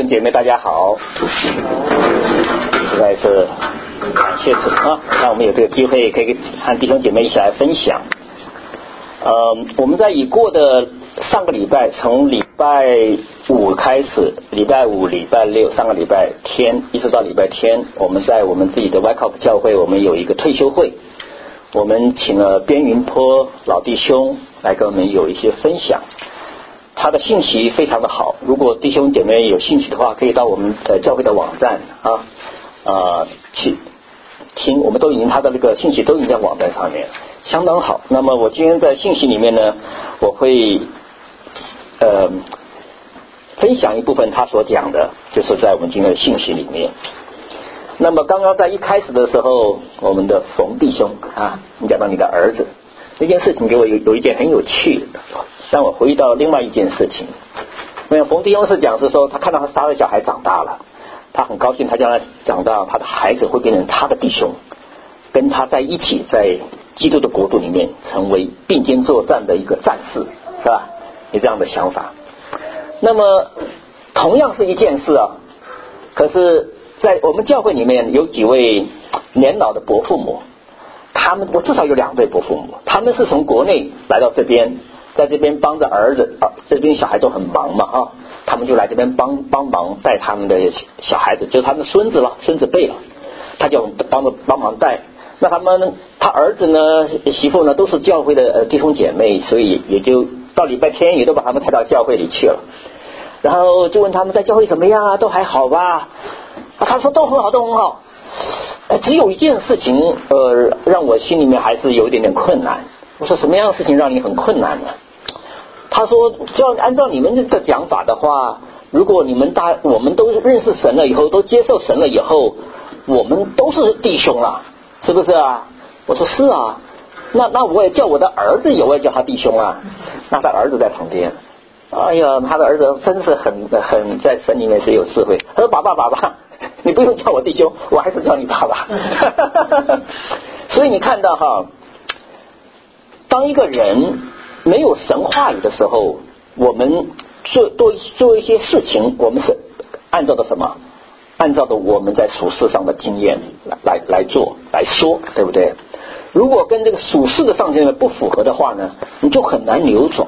兄姐妹大家好，实在是感谢主啊，让我们有这个机会可以和弟兄姐妹一起来分享。我们在已过的上个礼拜，从礼拜五开始，礼拜五、礼拜六3个礼拜天一直到礼拜天，我们在我们自己的 YCOP 教会，我们有一个退休会，我们请了边云坡老弟兄来跟我们有一些分享。他的信息非常的好，如果弟兄姐妹有兴趣的话，可以到我们教会的网站去听，我们都已经他的那个信息都已经在网站上面，相当好。那么我今天在信息里面呢，我会分享一部分他所讲的，就是在我们今天的信息里面。那么刚刚在一开始的时候，我们的冯弟兄你讲到你的儿子这件事情，给我有一件很有趣的，让我回忆到另外一件事情。那冯弟兄是讲是说，他看到他杀的小孩长大了，他很高兴，他将来长大，他的孩子会变成他的弟兄，跟他在一起，在基督的国度里面成为并肩作战的一个战士，是吧？有这样的想法。那么同样是一件事可是在我们教会里面有几位年老的伯父母，我至少有2对伯父母，他们是从国内来到这边，在这边帮着儿子这边小孩都很忙嘛他们就来这边帮忙带他们的小孩子，就是他们的孙子辈了，他就帮忙带。那他儿子呢，媳妇呢，都是教会的弟兄姐妹，所以也就到礼拜天也都把他们带到教会里去了。然后就问他们在教会怎么样都还好吧？他说都很好，都很好。只有一件事情让我心里面还是有一点点困难。我说什么样的事情让你很困难呢？他说就要按照你们的讲法的话，如果我们都认识神了以后，都接受神了以后，我们都是弟兄了，是不是啊？我说是啊。那我也叫我的儿子，我也叫他弟兄啊。那他儿子在旁边，哎呀，他的儿子真是很在神里面是有智慧。他说爸爸，你不用叫我弟兄，我还是叫你爸爸。所以你看到当一个人没有神话语的时候，我们做一些事情，我们是按照的什么？按照的我们在属世上的经验来做来说，对不对？如果跟这个属世的上经验不符合的话呢，你就很难扭转。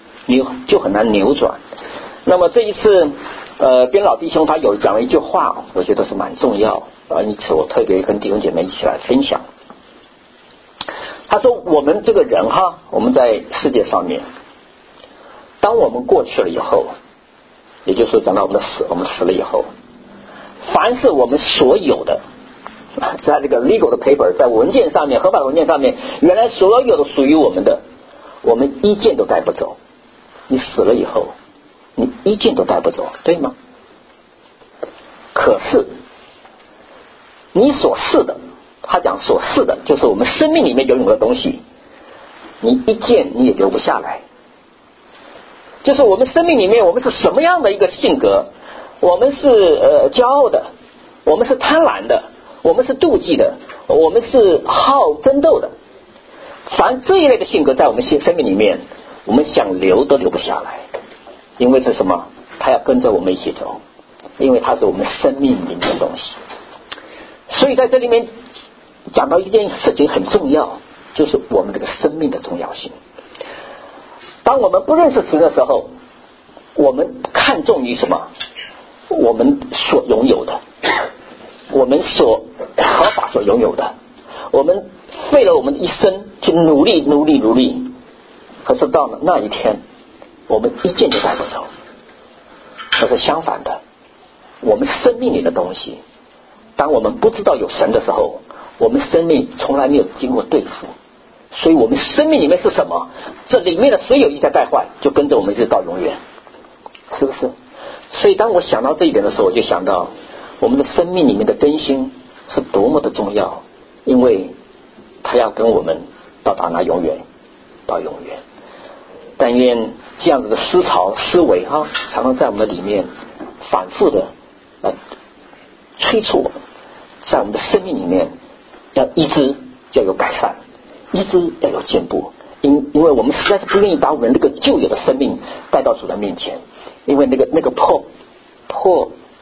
那么这一次边老弟兄他有讲了一句话，我觉得是蛮重要因此我特别跟弟兄姐妹一起来分享。他说我们这个人我们在世界上面，当我们过去了以后，也就是讲到我们死了以后，凡是我们所有的在这个 legal 的 paper， 在文件上面，合法的文件上面，原来所有的属于我们的，我们一件都带不走。你死了以后，你一件都带不走，对吗？可是你所是的，他讲所是的就是我们生命里面拥有的东西，你一件你也留不下来。就是我们生命里面我们是什么样的一个性格，我们是骄傲的，我们是贪婪的，我们是妒忌的，我们是好争斗的，凡这一类的性格在我们生命里面，我们想留都留不下来。因为是什么？他要跟着我们一起走，因为他是我们生命里面的东西。所以在这里面讲到一件事情很重要，就是我们这个生命的重要性。当我们不认识神的时候，我们看重于什么？我们所拥有的，我们所合法所拥有的，我们费了我们一生去努力，可是到了那一天，我们一件都带不走。可是相反的，我们生命里的东西，当我们不知道有神的时候，我们生命从来没有经过对付，所以我们生命里面是什么？这里面的所有一切败坏，就跟着我们一直到永远，是不是？所以当我想到这一点的时候，我就想到我们的生命里面的更新是多么的重要，因为它要跟我们到达那永远，到永远。但愿这样子的思维常常在我们的里面反复的催促我们，在我们的生命里面要一直要有改善，一直要有进步。因为我们实在是不愿意把我们那个旧有的生命带到主的面前，因为那个破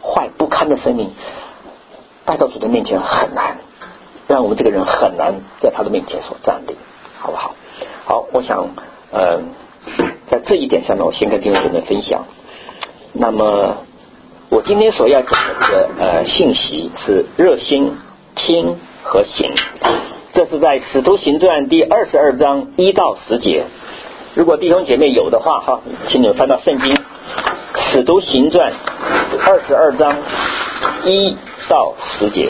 坏不堪的生命带到主的面前很难，让我们这个人很难在他的面前所站立，好不好？好，我想在这一点上面，我先跟弟兄姊妹分享。那么我今天所要讲的这个信息是热心听和行，这是在使徒行传第22章1到10节。如果弟兄姐妹有的话哈，请你们翻到圣经使徒行传22章1到10节。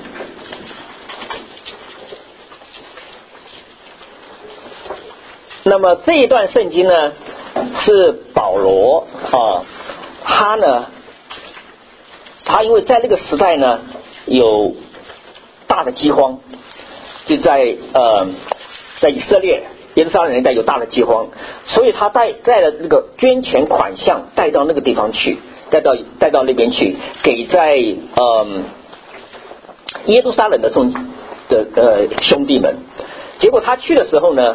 那么这一段圣经呢，是保罗他因为在那个时代呢有大的饥荒，就在以色列耶路撒冷一带有大的饥荒，所以他带了那个捐钱款项带到那个地方去，带到那边去，给在耶路撒冷的兄弟们。结果他去的时候呢，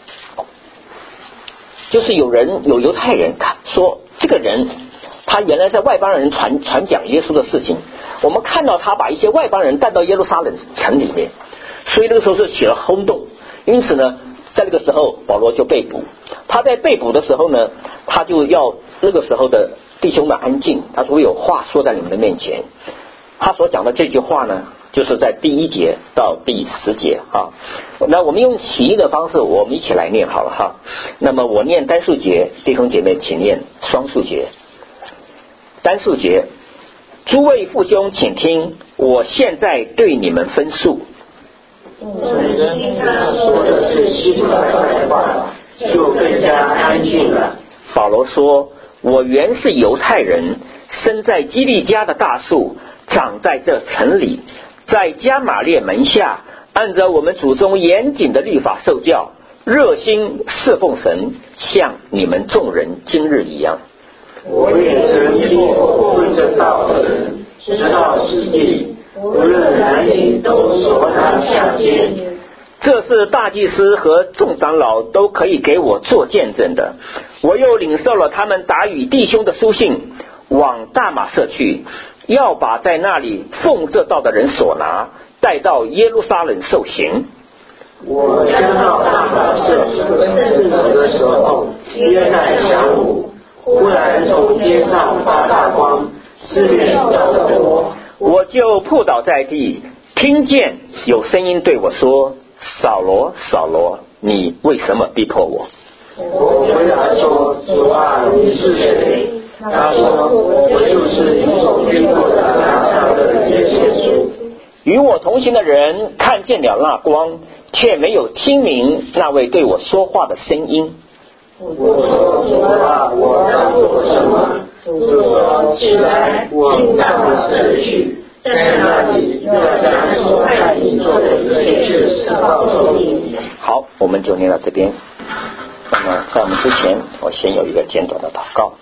就是有犹太人说，这个人他原来在外邦人传讲耶稣的事情，我们看到他把一些外邦人带到耶路撒冷城里面，所以那个时候是起了轰动。因此呢，在那个时候保罗就被捕。他在被捕的时候呢，他就要那个时候的弟兄们安静，他说我有话说在你们的面前。他所讲的这句话呢，就是在第1节到第10节啊。那我们用起义的方式，我们一起来念好了哈。那么我念单数节，弟兄姐妹请念双数节。单数节，诸位父兄请听，我现在对你们分述。 人听他说的是希伯来话，就更加安静了。 保罗说，我原是犹太人，生在基利家的大树，长在这城里，在加玛列门下，按照我们祖宗严谨的律法受教，热心侍奉神，像你们众人今日一样。 我也曾经过问这道的人，知道实际，无论男女都所当下见。 这是大祭司和众长老都可以给我做见证的。我又领受了他们打与弟兄的书信，往大马色去，要把在那里奉这道的人所拿，带到耶路撒冷受刑。 我将到大马色去的时候，约在晌午，忽然从天上发大光，四面照着我， 我就扑倒在地，听见有声音对我说，扫罗扫罗，你为什么逼迫我？ 我回答说，主啊，你是谁？他说，我就是你所经过的拿撒勒耶稣。 与我同行的人看见了那光，却没有听明那位对我说话的声音。 我说，主啊，我当做什么？主说，起来，进大马色去，在那里要将所派你做的一切事告诉你。 好，我们就念到这边。那么在我们之前，我先有一个简短的祷告。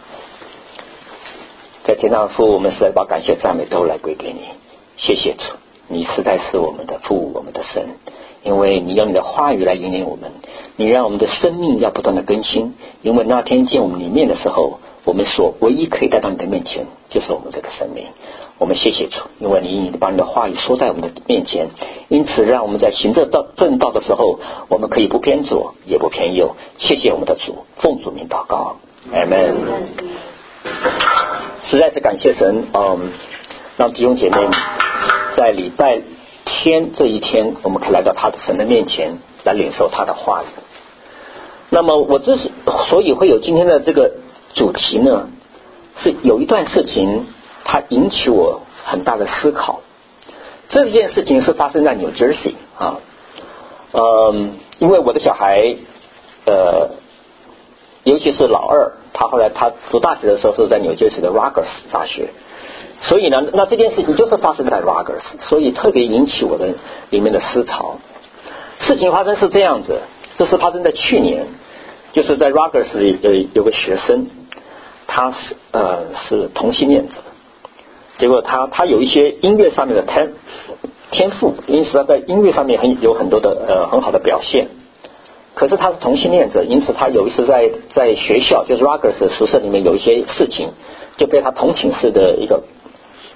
在天上父，我们实在把感谢赞美都来归给你，谢谢主，你实在是我们的父，我们的神，因为你用你的话语来引领我们，你让我们的生命要不断的更新，因为那天见我们里面的时候，我们所唯一可以带到你的面前就是我们这个生命。我们谢谢主，因为你把你的话语说在我们的面前，因此让我们在行正道的时候，我们可以不偏左也不偏右。谢谢我们的主，奉主名祷告，阿们。实在是感谢神，让弟兄姐妹在礼拜天这一天，我们可以来到他的神的面前来领受他的话语。那么我所以会有今天的这个主题呢，是有一段事情它引起我很大的思考。这件事情是发生在 New Jersey 啊，因为我的小孩尤其是老二，他后来他读大学的时候是在 New Jersey 的 Rutgers 大学，所以呢，那这件事情就是发生在 Rutgers， 所以特别引起我的里面的思潮。事情发生是这样子，这是发生在去年，就是在 Rutgers 有个学生，他是同性恋者，结果他有一些音乐上面的天赋，因此他在音乐上面有很多的很好的表现。可是他是同性恋者，因此他有一次在学校，就是 Rutgers 宿舍里面有一些事情，就被他同寝室的一个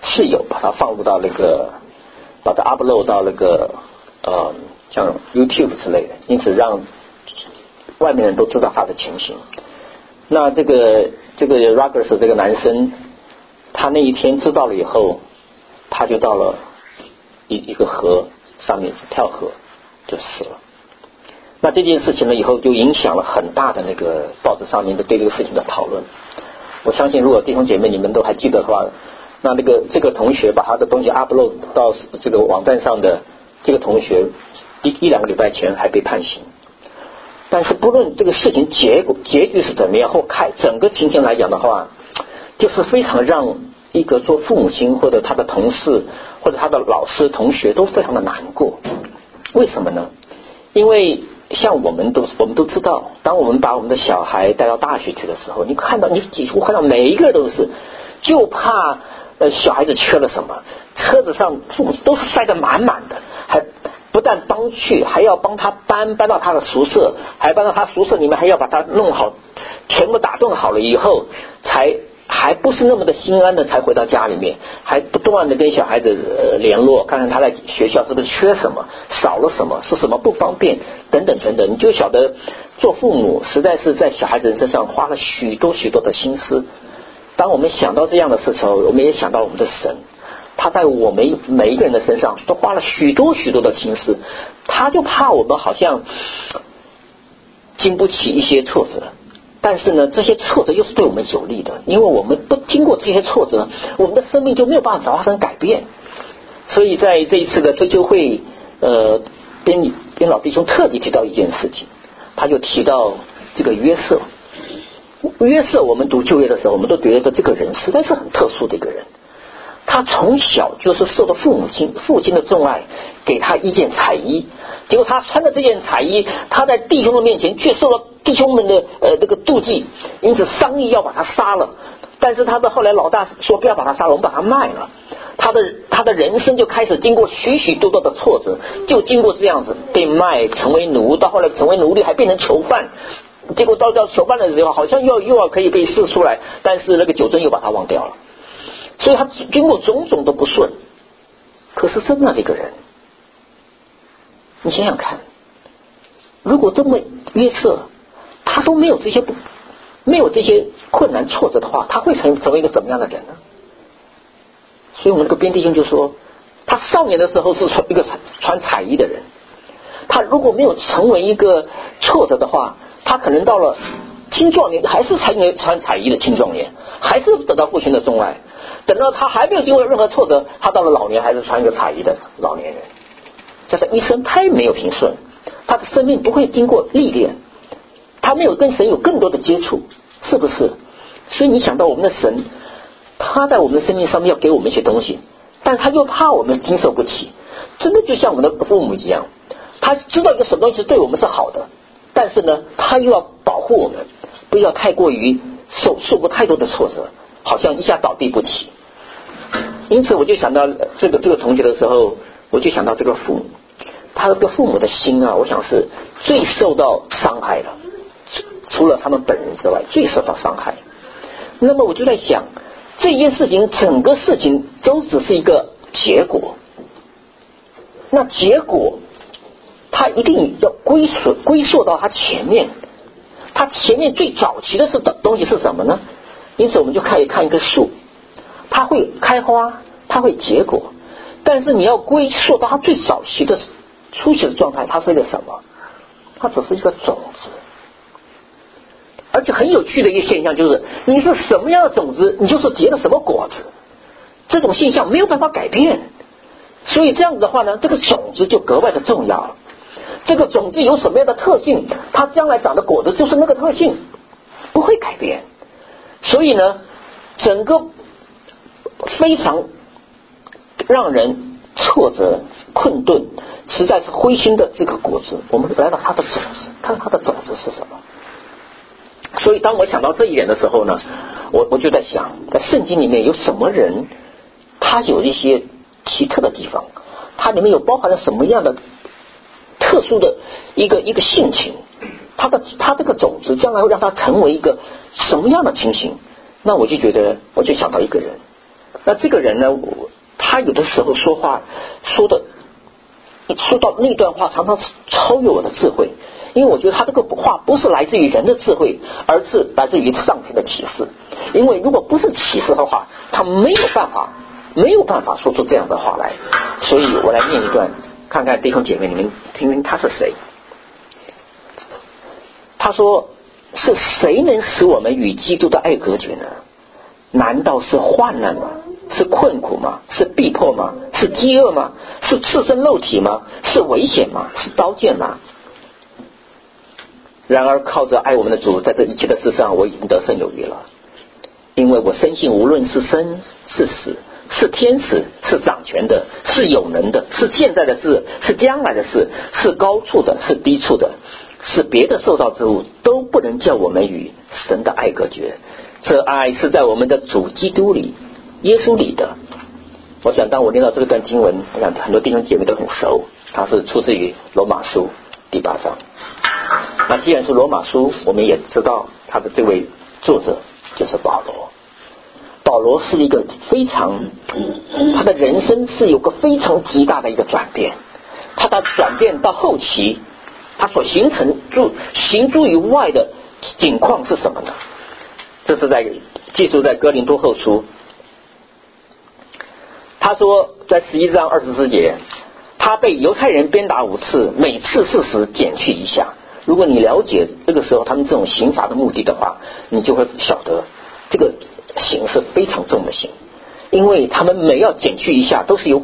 室友把它放入到那个，把它 upload 到那个像 YouTube 之类的，因此让外面人都知道他的情形。那这个 Rogers 这个男生，他那一天知道了以后，他就到了一个河上面跳河就死了。那这件事情呢，以后就影响了很大的那个报纸上面的对这个事情的讨论。我相信如果弟兄姐妹你们都还记得的话，那这个同学把他的东西 upload 到这个网站上的这个同学一两个礼拜前还被判刑。但是不论这个事情结局是怎么样，或整个情形来讲的话，就是非常让一个做父母亲或者他的同事或者他的老师同学都非常的难过。为什么呢？因为像我们都知道，当我们把我们的小孩带到大学去的时候，你几乎看到每一个都是就怕小孩子缺了什么，车子上父母都是塞得满满的，还不但帮去，还要帮他搬到他的宿舍，还搬到他宿舍里面，还要把他弄好，全部打顿好了以后，还不是那么的心安的才回到家里面，还不断的跟小孩子联络，看看他在学校是不是缺什么，少了什么，是什么不方便等等等等。你就晓得做父母实在是在小孩子身上花了许多许多的心思。当我们想到这样的事情，我们也想到我们的神，他在我们每一个人的身上都花了许多许多的心思，他就怕我们好像经不起一些挫折。但是呢，这些挫折又是对我们有利的，因为我们不经过这些挫折，我们的生命就没有办法发生改变。所以在这一次的推究会，边老弟兄特别提到一件事情，他就提到这个约瑟。约瑟，我们读旧约的时候，我们都觉得这个人实在是很特殊的一个人。他从小就是受到父亲的钟爱，给他一件彩衣，结果他穿的这件彩衣，他在弟兄的面前却受到弟兄们的这个妒忌，因此商议要把他杀了。但是他的后来老大说不要把他杀了，我们把他卖了。他的人生就开始经过许许多多的挫折，就经过这样子被卖成为奴，到后来成为奴隶还变成囚犯，结果到囚犯的时候好像又要可以被释出来，但是那个酒政又把他忘掉了。所以他经过种种的不顺，可是这么的一个人，你想想看，如果这么约瑟他都没有这些困难挫折的话，他会成为一个怎么样的人呢？所以我们这个边弟兄就说，他少年的时候是一个穿彩衣的人，他如果没有成为一个挫折的话，他可能到了青壮年还是穿彩衣的青壮年，还是得到父亲的钟爱。等到他还没有经过任何挫折，他到了老年还是穿一个彩衣的老年人。加上一生太没有平顺，他的生命不会经过历练，他没有跟神有更多的接触，是不是？所以你想到我们的神，他在我们的生命上面要给我们一些东西，但他又怕我们经受不起，真的就像我们的父母一样，他知道一个什么东西对我们是好的，但是呢他又要保护我们，不要太过于受过太多的挫折，好像一下倒地不起。因此我就想到这个同学的时候，我就想到这个父母，他这个父母的心啊，我想是最受到伤害的，除了他们本人之外最受到伤害。那么我就在想，这件事情整个事情都只是一个结果，那结果他一定要归溯到他前面最早期的东西是什么呢？因此我们就可以看一棵树，它会开花，它会结果，但是你要归溯到它最早期的初期的状态，它是一个什么？它只是一个种子。而且很有趣的一个现象就是，你是什么样的种子，你就是结了什么果子，这种现象没有办法改变。所以这样子的话呢，这个种子就格外的重要了。这个种子有什么样的特性，它将来长的果子就是那个特性，不会改变。所以呢，整个非常让人挫折困顿实在是灰心的这个果子，我们来到它的种子，看它的种子是什么。所以当我想到这一点的时候呢，我就在想，在圣经里面有什么人他有一些奇特的地方，它里面有包含了什么样的特殊的一个性情，他这个种子将来会让他成为一个什么样的情形。那我就想到一个人， 那这个人呢，他有的时候说话说到那段话常常超越我的智慧，因为我觉得他这个话不是来自于人的智慧，而是来自于上天的启示。因为如果不是启示的话，他没有办法说出这样的话来。所以我来念一段，看看弟兄姐妹你们听听他是谁。他说，是谁能使我们与基督的爱隔绝呢？难道是患难吗？是困苦吗？是逼迫吗？是饥饿吗？是赤身肉体吗？是危险吗？是刀剑吗？然而靠着爱我们的主，在这一切的事上我已经得胜有余了。因为我深信无论是生是死，是天使，是掌权的，是有能的，是现在的事，是将来的事，是高处的，是低处的，是别的受造之物，都不能叫我们与神的爱隔绝。这爱是在我们的主基督里，耶稣里的。我想当我念到这段经文，我想很多弟兄姐妹都很熟，它是出自于罗马书第8章。那既然是罗马书，我们也知道他的这位作者就是保罗。保罗是一个他的人生是有个非常极大的一个转变。他的转变到后期，他所形诸于外的景况是什么呢？这是记述在哥林多后书。他说在11章24节，他被犹太人鞭打5次，每次40减去1下。如果你了解这个时候他们这种刑罚的目的的话，你就会晓得这个刑是非常重的刑，因为他们每要减去1下都是有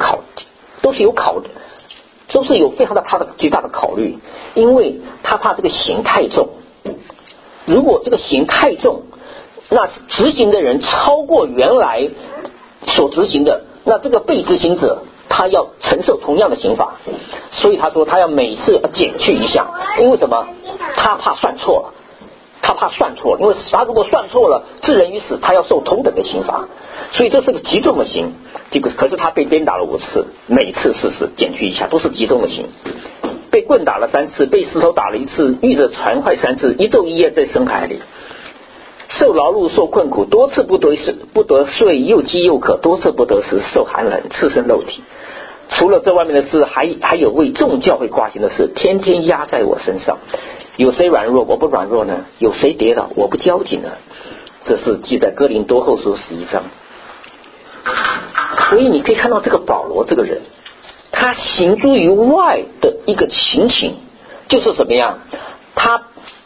非常巨大的考虑，因为他怕这个刑太重。如果这个刑太重，那执行的人超过原来所执行的，那这个被执行者他要承受同样的刑罚。所以他说他要每次要减去1下，因为什么？他怕算错了，因为他如果算错了，置人于死，他要受同等的刑罚。所以这是个极重的刑。可是他被鞭打了5次，每次40减去1下，都是极重的刑。被棍打了3次，被石头打了1次，遇着船坏3次，1昼1夜在深海里，受劳碌受困苦，多次不得睡，又饥又渴，多次不得食，受寒冷，赤身肉体。除了这外面的事，还有为众教会挂心的事，天天压在我身上。有谁软弱我不软弱呢？有谁跌倒我不焦急呢？这是记在哥林多后书11章。所以你可以看到这个保罗这个人，他行诸于外的一个情形就是什么样？他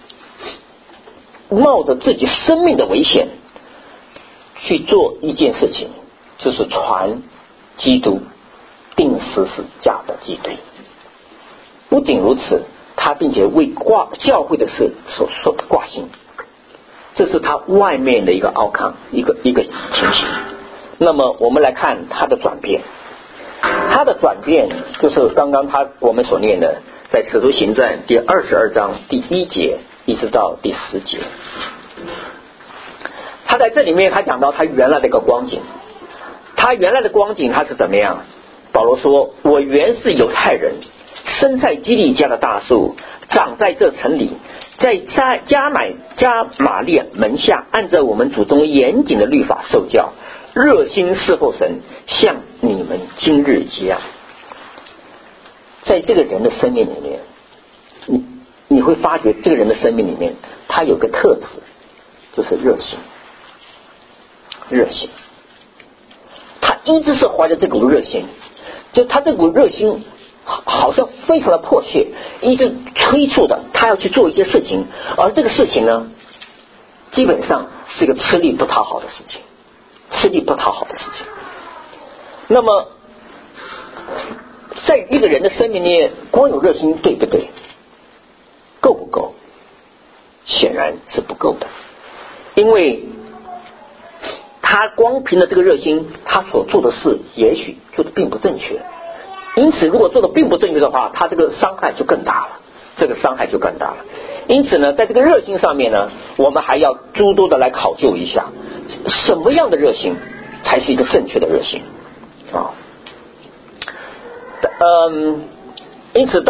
冒着自己生命的危险去做一件事情，就是传基督，定十字架的基督。不仅如此，他并且为教会的事所挂心，这是他外面的一个outcome，一个情形。那么我们来看他的转变。他的转变就是刚刚我们所念的，在使徒行传第22章第1节一直到第10节。他在这里面他讲到他原来的一个光景。他原来的光景他是怎么样？保罗说，我原是犹太人，生在基利家的大树，长在这城里，在加玛利亚门下，按照我们祖宗严谨的律法受教，热心侍候神，像你们今日一样。在这个人的生命里面，你会发觉这个人的生命里面他有个特质，就是热心。他一直是怀着这股热心，就他这股热心好像非常的迫切，一直催促的他要去做一些事情，而这个事情呢，基本上是一个吃力不讨好的事情。那么在一个人的生命里面，光有热心对不对？够不够？显然是不够的，因为他光凭着这个热心，他所做的事也许做的并不正确。因此如果做的并不正确的话，他这个伤害就更大了。因此呢，在这个热心上面呢，我们还要诸多的来考究一下，什么样的热心才是一个正确的热心啊？因此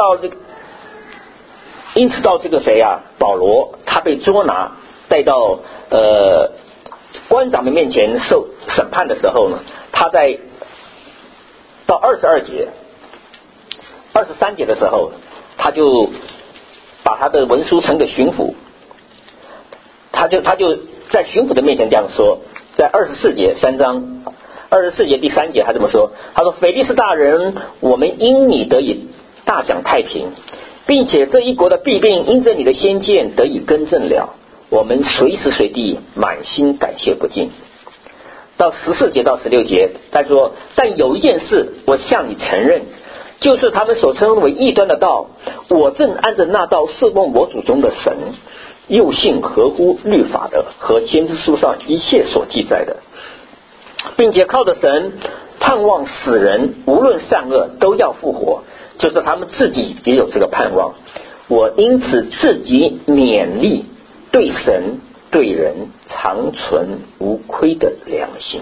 到这个谁啊，保罗他被捉拿带到官长们面前受审判的时候呢， 他在到22节、23节的时候，他就把他的文书呈给巡抚，他就在巡抚的面前这样说，在24节3章24节第3节他这么说，他说：腓利斯大人，我们因你得以大享太平，并且这一国的弊病因着你的先见得以更正了，我们随时随地满心感谢不尽。到14节到16节他说：但有一件事我向你承认，就是他们所称为异端的道，我正按着那道侍奉我祖宗的神，又信合乎律法的和先知书上一切所记载的，并且靠着神盼望死人无论善恶都要复活，就是他们自己也有这个盼望。我因此自己勉励，对神对人常存无亏的良心。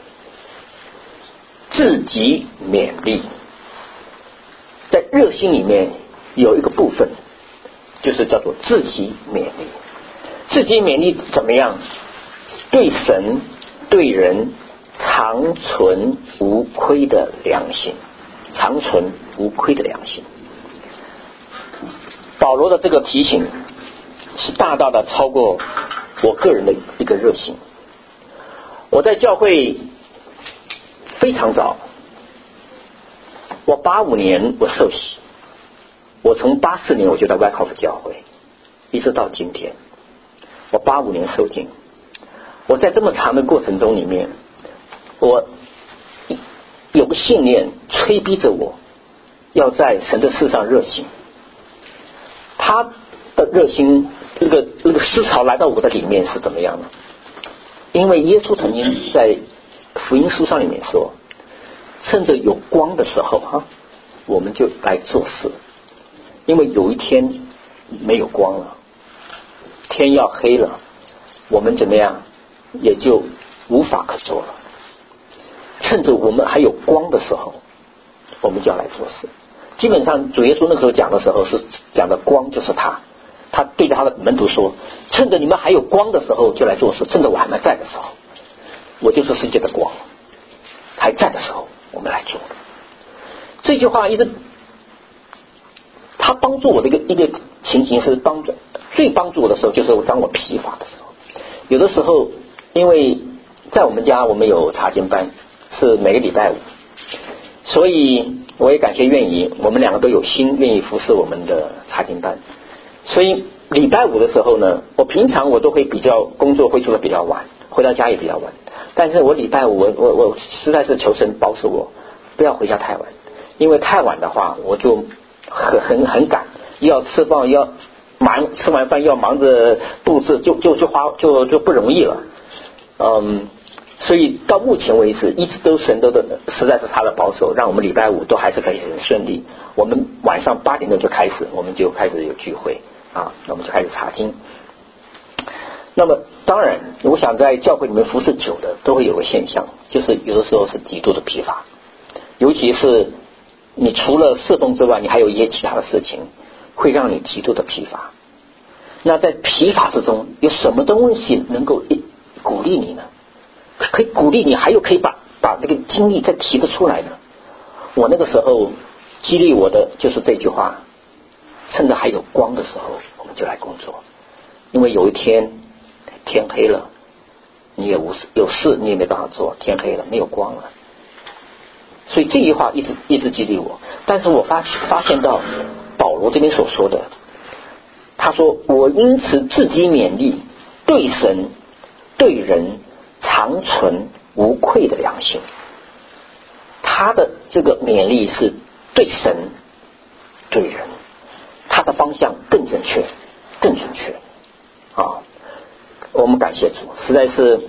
自己勉励，在热心里面有一个部分就是叫做自己勉励。自己勉励怎么样？对神对人常存无亏的良心，常存无亏的良心。保罗的这个提醒是大大的超过我个人的一个热心。我在教会非常早，我85年我受洗，我从84年我就在外考的教会，一直到今天，我85年受浸。我在这么长的过程中里面，我有个信念催逼着我要在神的事上热心。他的热心那个思潮来到我的里面是怎么样呢？因为耶稣曾经在福音书上里面说，趁着有光的时候我们就来做事，因为有一天没有光了，天要黑了，我们怎么样也就无法可做了。趁着我们还有光的时候，我们就要来做事。基本上主耶稣那时候讲的时候是讲的光就是他对着他的门徒说，趁着你们还有光的时候就来做事，趁着我还没在的时候，我就是世界的光，还在的时候我们来做。这句话一直他帮助我的一个情形是最帮助我的时候，就是当我疲乏的时候。有的时候因为在我们家我们有查经班，是每个礼拜5，所以我也感谢愿意，我们两个都有心愿意服侍我们的查经班。所以礼拜5的时候呢，我平常我都会比较工作会做得比较晚，回到家也比较晚，但是我礼拜5我实在是求神保守我不要回家太晚，因为太晚的话我就很赶，要吃饭要忙，吃完饭要忙着布置，就不容易了。所以到目前为止一直都神都实在是他的保守，让我们礼拜5都还是可以很顺利。我们晚上8点钟就开始，我们就开始有聚会那我们就开始查经。那么当然我想在教会里面服侍久的都会有个现象，就是有的时候是极度的疲乏，尤其是你除了侍奉之外，你还有一些其他的事情会让你极度的疲乏。那在疲乏之中有什么东西能够鼓励你呢？可以鼓励你，还有可以把这个精力再提得出来呢？我那个时候激励我的就是这句话，趁着还有光的时候我们就来工作，因为有一天天黑了，你也有事你也没办法做，天黑了没有光了。所以这句话一直激励我。但是我发现到保罗这边所说的，他说我因此自己勉励，对神对人常存无愧的良心。他的这个勉励是对神对人，他的方向更正确更准确我们感谢主，实在是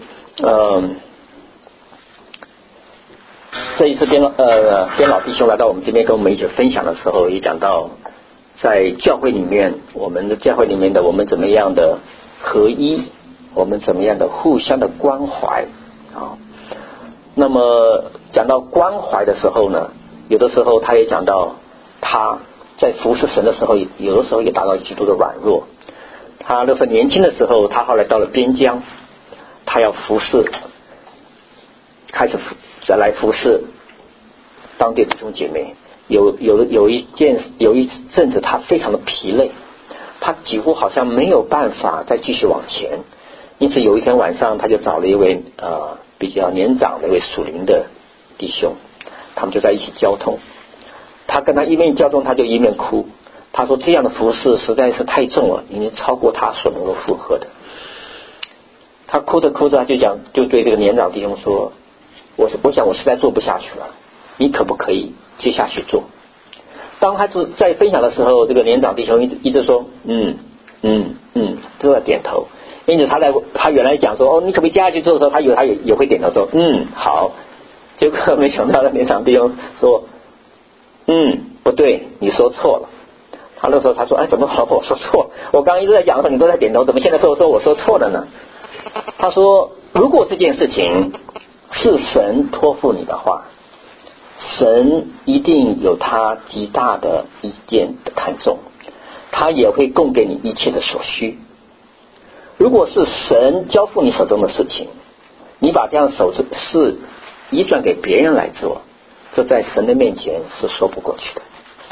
这一次边老弟兄来到我们这边跟我们一起分享的时候，也讲到在教会里面，我们的教会里面的我们怎么样的合一，我们怎么样的互相的关怀那么讲到关怀的时候呢，有的时候他也讲到他在服侍神的时候，有的时候也达到极度的软弱。他那时候年轻的时候，他后来到了边疆，他要服侍，开始再来服侍当地的弟兄姐妹。有一阵子他非常的疲累，他几乎好像没有办法再继续往前，因此有一天晚上他就找了一位比较年长的一位属灵的弟兄，他们就在一起交通。他跟他一面交通，他就一面哭。他说这样的服事实在是太重了，已经超过他所能够负荷的。他哭着哭着，他就对这个年长弟兄说，我想我实在做不下去了，你可不可以接下去做？当他在分享的时候，这个年长弟兄一直说都在点头。因此他原来讲说你可不可以接下去做的时候，他也会点头说好。结果没想到年长弟兄说不对，你说错了。他那时候他说怎么好，我说错了，我刚刚一直在讲的时候你都在点头，怎么现在说我说错了呢？他说如果这件事情是神托付你的话，神一定有他极大的意见的看重，他也会供给你一切的所需。如果是神交付你手中的事情，你把这样的事移转给别人来做，这在神的面前是说不过去的。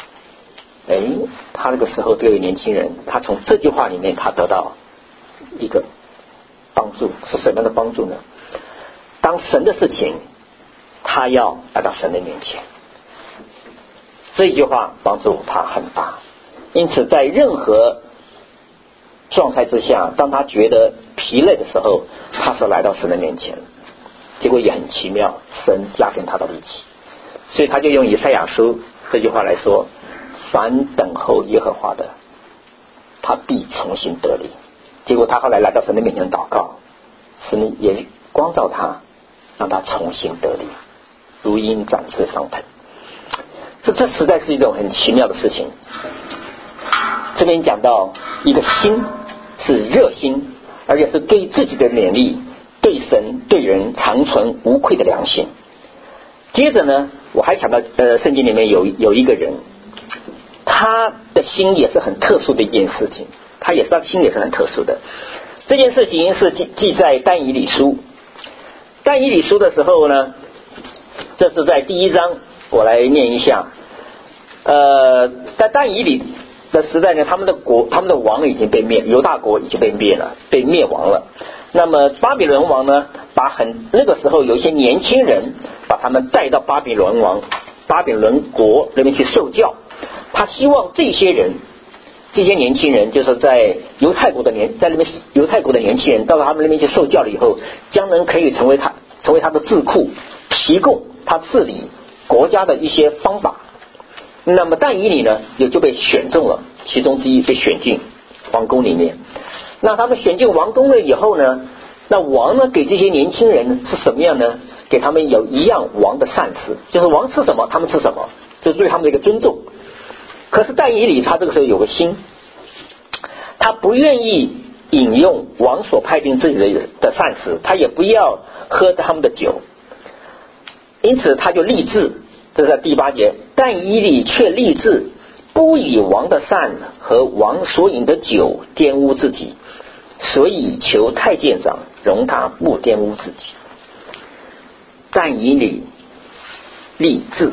他那个时候这位年轻人，他从这句话里面他得到一个帮助，是什么样的帮助呢？当神的事情他要来到神的面前，这一句话帮助他很大。因此在任何状态之下，当他觉得疲累的时候，他是来到神的面前，结果也很奇妙，神加给他的力气。所以他就用以赛亚书这句话来说，凡等候耶和华的，他必重新得力。结果他后来来到神的面前祷告，神也光照他，让他重新得力，如鹰展翅上腾。这实在是一种很奇妙的事情。这边讲到一个心是热心，而且是对自己的勉励，对神对人长存无愧的良心。接着呢，我还想到圣经里面有一个人，他的心也是很特殊的一件事情，他的心也是很特殊的。这件事情是记在但以理书。但以理书的时候呢，这是在第1章，我来念一下。在但以理的时代呢，他们的王已经被灭，犹大国已经被灭亡了。那么巴比伦王呢，那个时候有一些年轻人把他们带到巴比伦国那边去受教。他希望这些年轻人，就是在犹太国的年轻人，到了他们那边去受教了以后，将能可以成为他的智库，提供他治理国家的一些方法。那么但以理呢，也就被选中了，其中之一被选进王宫里面。那他们选进王宫了以后呢，那王呢给这些年轻人是什么样呢？给他们有一样王的膳食，就是王吃什么他们吃什么，这是对他们的一个尊重。可是但以理他这个时候有个心，他不愿意饮用王所派定自己的膳食，他也不要喝他们的酒，因此他就立志，这是在第8节，但以理却立志不以王的膳和王所饮的酒玷污自己，所以求太监长容他不玷污自己。但以理立志，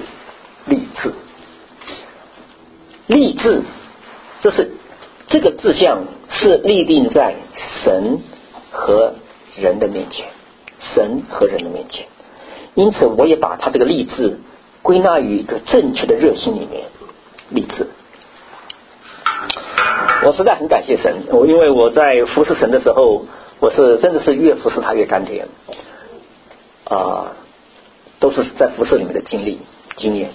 这个志向是立定在神和人的面前，因此我也把他这个立志归纳于一个正确的热心里面。立志，我实在很感谢神，因为我在服侍神的时候，我是真的是越服侍他越甘甜都是在服侍里面的经验。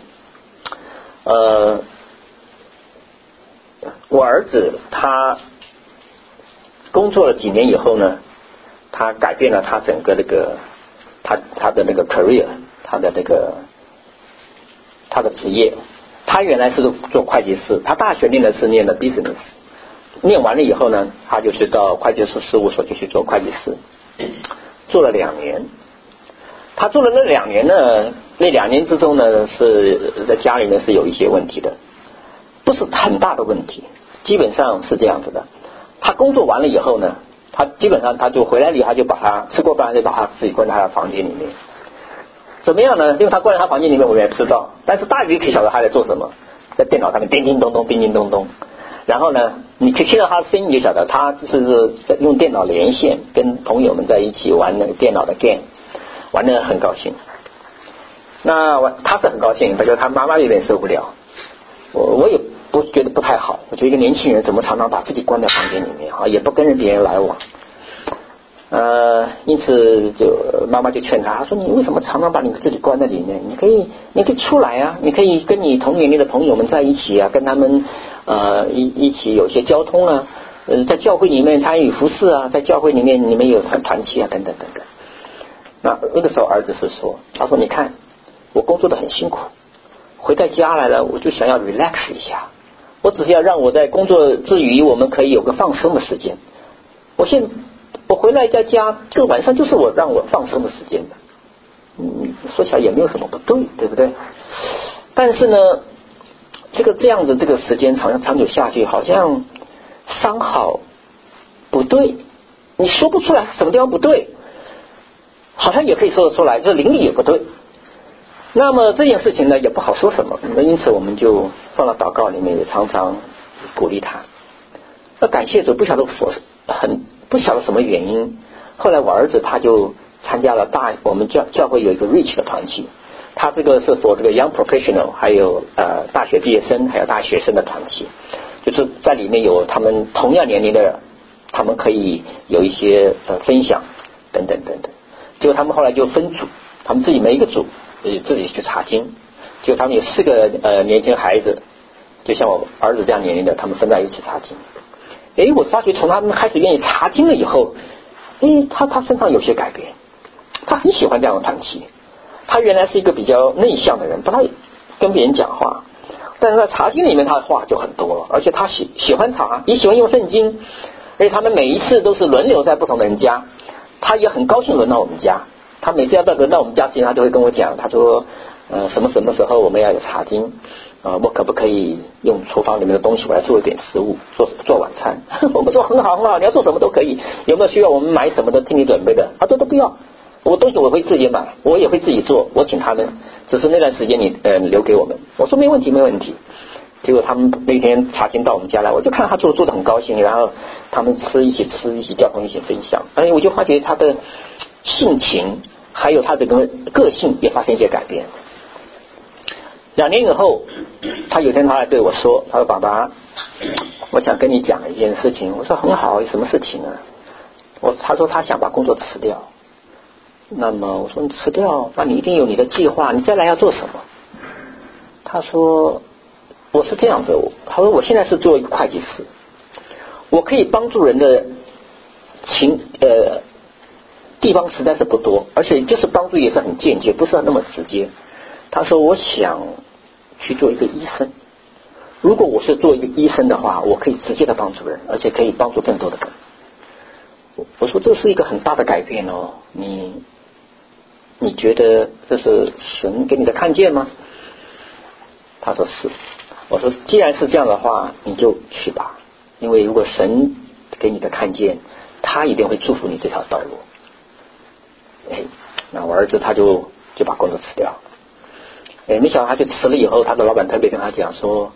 我儿子他工作了几年以后呢，他改变了他整个他的那个 career， 他的职业。他原来是做会计师，他大学念的是 business， 念完了以后呢，他就去到会计师事务所就去做会计师，做了2年。他做了那2年呢，那2年之中呢，是在家里面是有一些问题的，不是很大的问题，基本上是这样子的。他工作完了以后呢，他基本上他就回来了以后，他就把他吃过饭就把他自己关在他的房间里面。 怎么样呢？因为他关在他房间里面，我们也不知道。但是大鱼可以晓得他在做什么，在电脑上面叮叮咚咚，叮叮咚咚。然后呢，你可以听到他的声音，就晓得他是用电脑连线，跟朋友们在一起玩那个电脑的 game， 玩得很高兴。那他是很高兴，他觉得他妈妈有点受不了。我也不觉得不太好，我觉得一个年轻人怎么常常把自己关在房间里面啊，也不跟别人来往。因此就妈妈就劝他，说你为什么常常把你自己关在里面？你可以出来啊，你可以跟你同年龄的朋友们在一起啊，跟他们一起有些交通啊，在教会里面参与服事啊，在教会里面你们有团契啊，等等等等。那个时候儿子是说，他说你看我工作得很辛苦，回到家来了我就想要 relax 一下，我只是要让我在工作之余我们可以有个放松的时间。我回来在家，这个晚上就是让我放松的时间的。说起来也没有什么不对，对不对？但是呢，这样子这个时间长久下去，好像伤好不对，你说不出来什么地方不对，好像也可以说得出来，这邻里也不对。那么这件事情呢，也不好说什么。因此我们就放到祷告里面，也常常鼓励他。那感谢主，不晓得什么原因，后来我儿子他就参加了我们教会有一个 Reach 的团契，他这个是 for 这个 Young Professional， 还有大学毕业生还有大学生的团契，就是在里面有他们同样年龄的，他们可以有一些分享等等等等。结果他们后来就分组，他们自己每一个组自己去查经，结果他们有4个年轻孩子，就像我儿子这样年龄的，他们分在一起查经。我发觉从他们开始愿意查经了以后，他身上有些改变，他很喜欢这样的团契。他原来是一个比较内向的人，不太跟别人讲话，但是在查经里面他的话就很多了，而且他喜欢查，也喜欢用圣经，而且他们每一次都是轮流在不同的人家，他也很高兴轮到我们家。他每次要轮到我们家之前，他就会跟我讲，他说什么时候我们要有查经，我可不可以用厨房里面的东西我来做一点食物，做晚餐？我们说很好很好，你要做什么都可以，有没有需要我们买什么的替你准备的？他说都不要，我东西我会自己买，我也会自己做，我请他们，只是那段时间你留给我们。我说没问题没问题。结果他们那天查经到我们家来，我就看他做得很高兴，然后他们一起吃一起交通一起分享，我就发觉他的性情还有他的个性也发生一些改变。2年以后，他有天他来对我说，他说爸爸，我想跟你讲一件事情。我说很好，有什么事情啊？他说他想把工作辞掉。那么我说你辞掉，那你一定有你的计划，你再来要做什么？他说我是这样子，他说我现在是做一个会计师，我可以帮助人的地方实在是不多，而且就是帮助也是很间接，不是那么直接。他说我想去做一个医生，如果我是做一个医生的话，我可以直接的帮助人，而且可以帮助更多的人。我说这是一个很大的改变哦，你觉得这是神给你的看见吗？他说是。我说既然是这样的话，你就去吧，因为如果神给你的看见，他一定会祝福你这条道路。那我儿子他就把工作辞掉。没想到他就辞了以后，他的老板特别跟他讲说，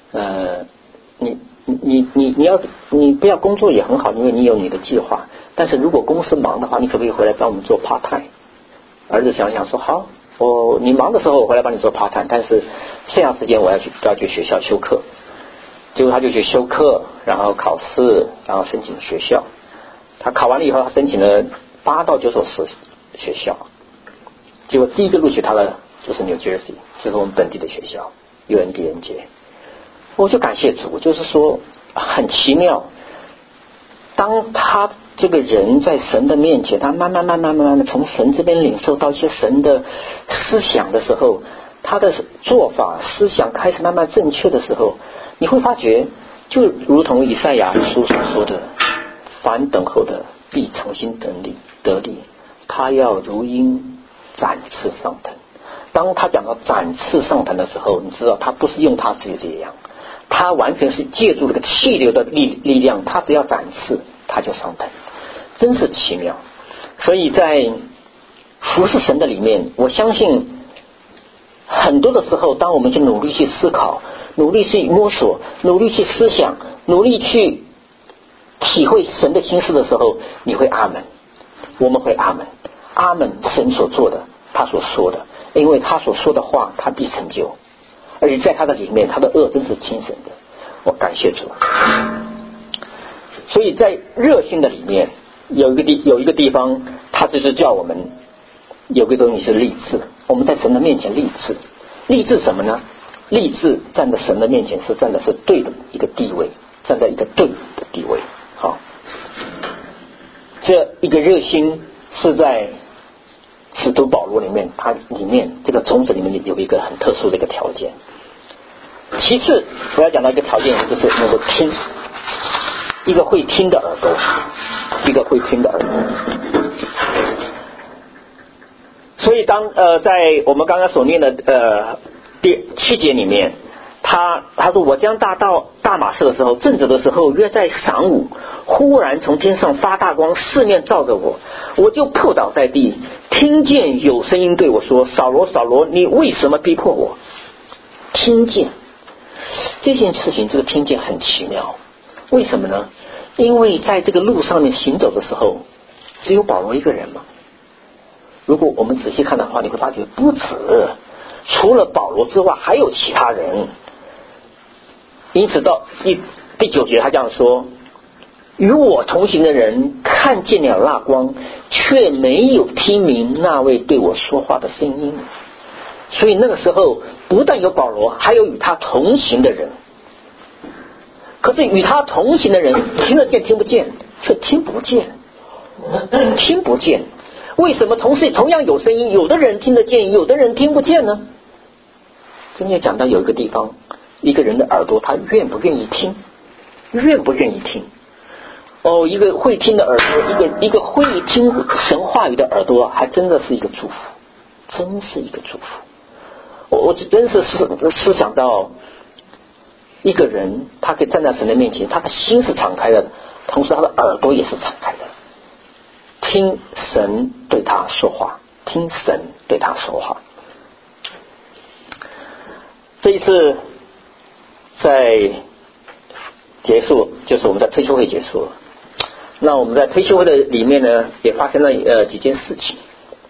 你不要工作也很好，因为你有你的计划，但是如果公司忙的话，你可不可以回来帮我们做 part time？ 儿子想想说好，你忙的时候我回来帮你做 part time， 但是剩下时间我要去学校修课。结果他就去修课，然后考试，然后申请学校。他考完了以后，他申请了8到9所学校，结果第一个录取他的就是 New Jersey， 就是我们本地的学校 UNDNJ。 我就感谢主，就是说很奇妙，当他这个人在神的面前，他慢慢的从神这边领受到一些神的思想的时候，他的做法思想开始慢慢正确的时候，你会发觉就如同以赛亚书所说的，凡等候的必重新得力，他要如鹰展翅上腾。当他讲到展翅上腾的时候，你知道他不是用他自己的力量，他完全是借助这个气流的力量，他只要展翅他就上腾，真是奇妙。所以在服侍神的里面，我相信很多的时候，当我们去努力去思考，努力去摸索，努力去思想，努力去体会神的心思的时候，你会阿门，我们会阿门，阿门。神所做的，他所说的，因为他所说的话他必成就，而且在他的里面，他的恶真是精神的。我感谢主。所以在热心的里面有一个地方，他就是叫我们有个东西是立志。我们在神的面前立志，立志什么呢？立志站在神的面前是站的是对的一个地位，站在一个对的地位。好，这一个热心是在使徒保罗里面，它里面这个种子里面有一个很特殊的一个条件。其次我要讲到一个条件，就是那个听，一个会听的耳朵，一个会听的耳朵。所以在我们刚刚所念的第7节里面，他说我将大马士的时候，正走的时候，约在晌午，忽然从天上发大光，四面照着我，我就扑倒在地，听见有声音对我说：扫罗扫罗，你为什么逼迫我？听见这件事情，这个听见很奇妙。为什么呢？因为在这个路上面行走的时候，只有保罗一个人嘛。如果我们仔细看的话，你会发觉不止，除了保罗之外还有其他人。因此到第9节他这样说：与我同行的人看见了那光，却没有听明那位对我说话的声音。所以那个时候不但有保罗，还有与他同行的人。可是与他同行的人听得见听不见，却听不见，听不见。为什么同样有声音，有的人听得见，有的人听不见呢？今天讲到有一个地方，一个人的耳朵他愿不愿意听，愿不愿意听。一个会听的耳朵，一个会听神话语的耳朵，还真的是一个祝福，真是一个祝福。我真是思想到一个人，他可以站在神的面前，他的心是敞开的，同时他的耳朵也是敞开的，听神对他说话，听神对他说话。这一次在结束，就是我们在退休会结束了。那我们在退休会的里面呢，也发生了几件事情。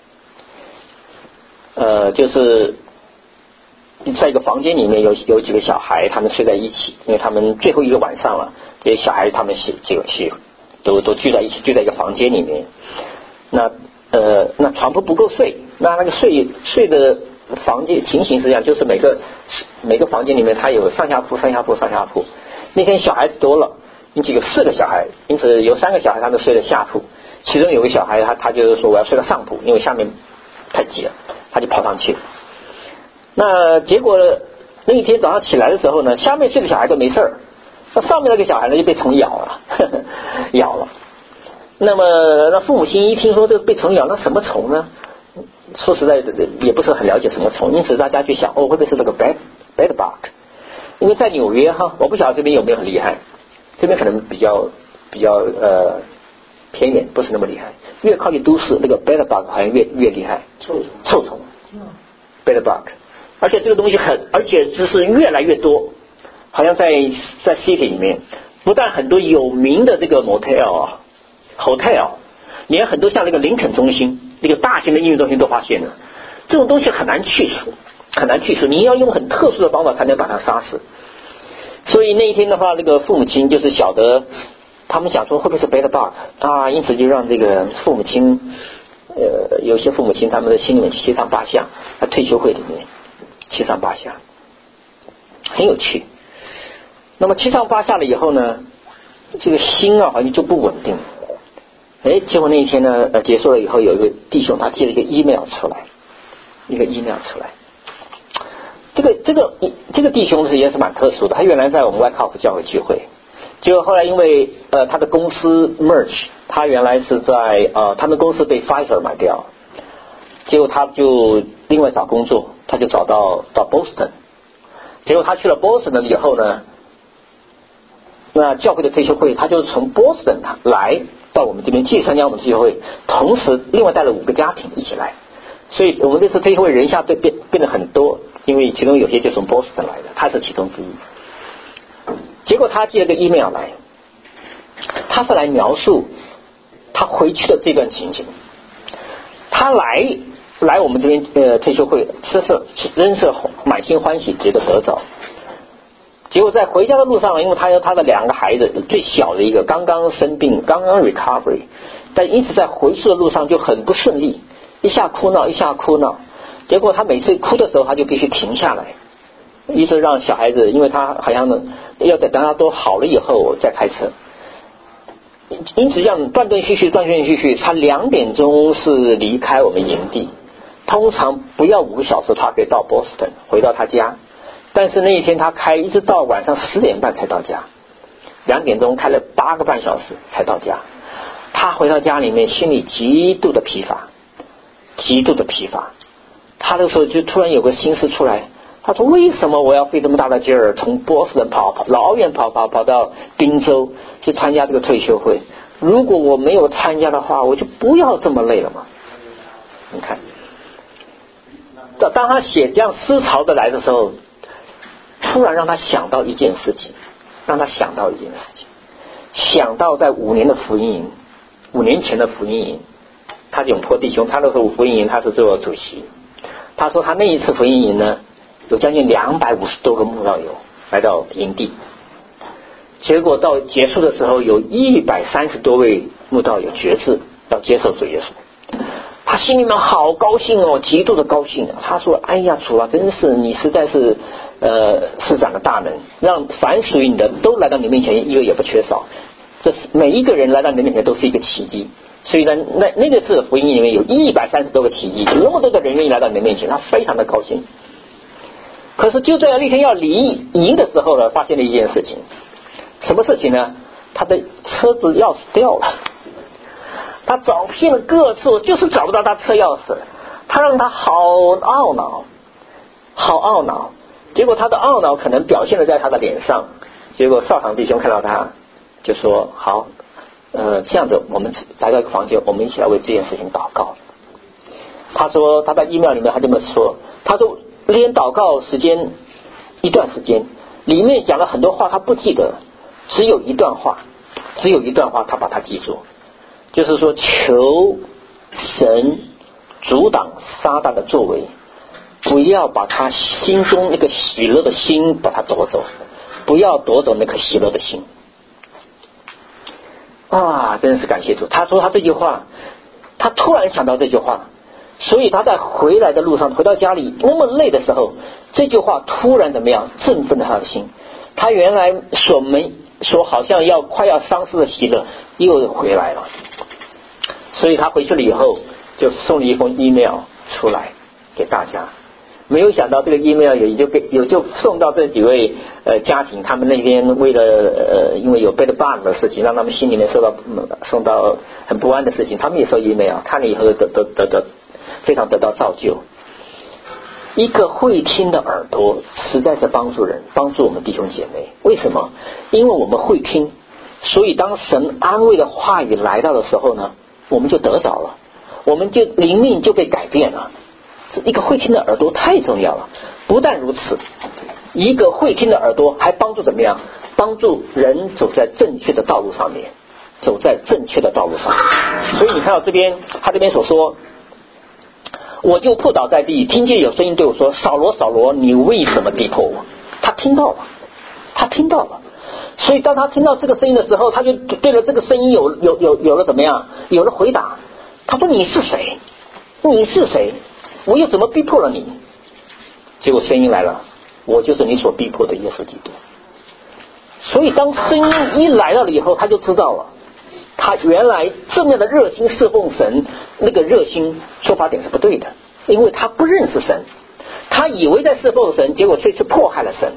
就是在一个房间里面有几个小孩，他们睡在一起，因为他们最后一个晚上了，这些小孩他们都聚在一起，聚在一个房间里面。那床铺不够睡，那个睡的房间情形是这样，就是每个房间里面它有上下铺。那天小孩子多了，因此有4个小孩，因此有3个小孩他们睡在下铺，其中有个小孩他就是说我要睡到上铺，因为下面太挤了，他就跑上去。那结果那一天早上起来的时候呢，下面睡的小孩都没事儿，那上面那个小孩呢就被虫咬了，咬了。那么那父母亲一听说这个被虫咬，那什么虫呢？说实在的也不是很了解什么虫，因此大家就想会不会是那个 bed bug？ 因为在纽约我不晓得这边有没有很厉害，这边可能比较偏远，不是那么厉害。越靠近都市，那个 bed bug 好像越厉害，臭虫 bed bug。而且这个东西而且只是越来越多，好像在 city 里面，不但很多有名的这个 hotel， 连很多像那个林肯中心，那个大型的应用中心都发现了，这种东西很难去除，你要用很特殊的方法才能把它杀死。所以那一天的话，那个父母亲就是晓得，他们想说会不会是 bed bug 因此就让这个父母亲有些父母亲他们的心里面七上八下，退休会里面七上八下，很有趣。那么七上八下了以后呢，这个心好像就不稳定。结果那一天呢结束了以后，有一个弟兄他寄了一个 email 出来。这个弟兄也是蛮特殊的，他原来在我们外靠教会聚会，结果后来因为他的公司 merge， 他原来是在他们公司被 Pfizer 买掉，结果他就另外找工作，他就找到Boston， 结果他去了 Boston 以后呢，那教会的退休会他就从 Boston 来到我们这边继续参加我们退休会，同时另外带了5个家庭一起来， 所以我们这次退休会人下变得很多，因为其中有些就从波士顿来的，他是其中之一。结果他寄了个 email 来，他是来描述他回去的这段情形。他来我们这边退休会，真是满心欢喜，觉得得着。结果在回家的路上，因为他有他的2个孩子，最小的一个刚刚生病，刚刚 recovery， 但一直在回去的路上就很不顺利，一下哭闹一下哭闹。结果他每次哭的时候，他就必须停下来，一直让小孩子，因为他好像要等他都好了以后再开车。因此这样断断续续，他2点钟是离开我们营地，通常不要5个小时他可以到波士顿回到他家，但是那一天他开一直到晚上10点半才到家，2点钟开了8个半小时才到家。他回到家里面心里极度的疲乏，他那时候就突然有个心思出来，他说为什么我要费这么大的劲儿从波士顿老远跑到宾州去参加这个退休会？如果我没有参加的话，我就不要这么累了嘛。你看，当他写这样思潮的来的时候，突然让他想到一件事情，想到在5年的福音营，5年前的福音营，他永坡弟兄，他那时候福音营他是做主席，他说他那一次福音营呢，有将近250多个慕道友来到营地，结果到结束的时候有130多位慕道友决志要接受主耶稣，他心里面好高兴哦，极度的高兴。他说哎呀主啊，真是你实在是施展了大能，让凡属于你的都来到你面前，一个也不缺少，这是每一个人来到你面前都是一个奇迹。所以呢那个次福音里面有130多个奇迹，那么多的人愿意来到你的面前，他非常的高兴。可是就在那天要离营的时候呢，发现了一件事情。什么事情呢？他的车子钥匙掉了，他找遍了各处，就是找不到他车钥匙，他让他好懊恼。结果他的懊恼可能表现了在他的脸上。结果少堂弟兄看到他就说好，这样子我们来到一个房间，我们一起来为这件事情祷告。他说他在 email 里面他这么说，他说那天祷告时间一段时间，里面讲了很多话他不记得，只有一段话他把它记住，就是说求神阻挡撒旦的作为，不要把他心中那个喜乐的心把它夺走，不要夺走那颗喜乐的心啊！真是感谢主。他说他这句话，他突然想到这句话，所以他在回来的路上，回到家里那么累的时候，这句话突然怎么样振奋了他的心。他原来所好像快要丧失的喜乐又回来了。所以他回去了以后就送了一封 email 出来给大家。没有想到这个 email 也就送到这几位家庭，他们那边为了因为有 bed bug 的事情，让他们心里面送到很不安的事情，他们也收 email， 看了以后非常得到造就。一个会听的耳朵实在是帮助我们弟兄姐妹。为什么？因为我们会听，所以当神安慰的话语来到的时候呢，我们就得着了，我们就灵命就被改变了。一个会听的耳朵太重要了。不但如此，一个会听的耳朵还帮助怎么样？帮助人走在正确的道路上面，所以你看到这边，他这边所说，我就扑倒在地，听见有声音对我说，扫罗扫罗，你为什么逼迫我？他听到了。所以当他听到这个声音的时候，他就对了这个声音有了怎么样？有了回答。他说你是谁？我又怎么逼迫了你？结果声音来了，我就是你所逼迫的耶稣基督。所以当声音一来了以后，他就知道了，他原来这么样的热心侍奉神，那个热心出发点是不对的，因为他不认识神，他以为在侍奉神，结果却去迫害了神。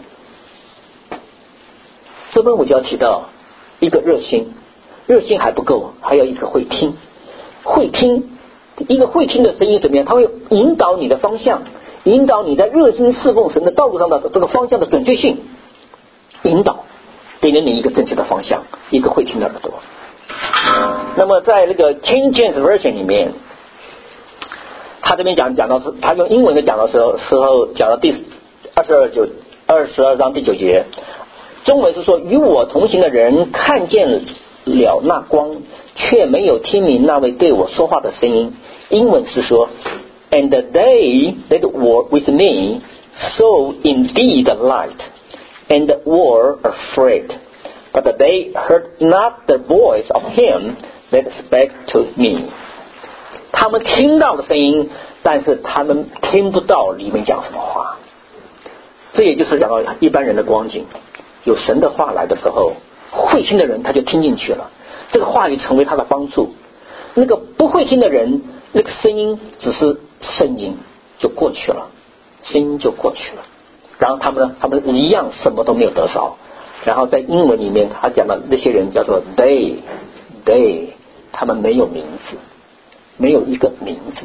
这边我就要提到一个热心还不够，还要一个会听。一个会听的声音怎么样？它会引导你的方向，引导你在热心侍奉神的道路上的这个方向的准确性，引导给了你一个正确的方向，一个会听的耳朵。那么在那个 King James Version 里面， 他这边讲到是，他用英文的讲的时候讲到第22章第9节，中文是说与我同行的人看见了那光，却没有听明那位对我说话的声音。英文是说 And they that were with me saw indeed the light and were afraid, but they heard not the voice of him that spake to me。 他们听到的声音，但是他们听不到里面讲什么话。这也就是讲到一般人的光景，有神的话来的时候，会听的人他就听进去了，这个话语成为他的帮助。那个不会听的人，那个声音只是声音就过去了，声音就过去了。然后他们一样什么都没有得着。然后在英文里面他讲的那些人叫做 they， 他们没有名字，没有一个名字。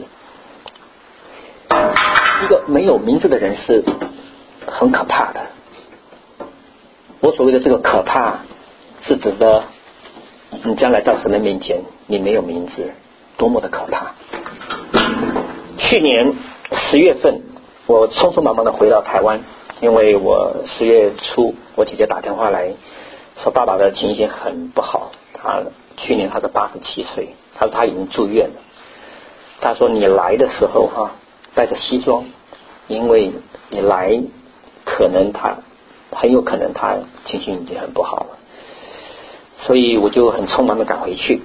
一个没有名字的人是很可怕的。我所谓的这个可怕是指的你将来到神的面前你没有名字，多么的可怕。去年10月份我匆匆忙忙的回到台湾，因为我10月初我姐姐打电话来说爸爸的情形很不好，去年他是87岁，他说他已经住院了。他说你来的时候带着西装，因为你来可能他很有可能他情形已经很不好了，所以我就很匆忙的赶回去。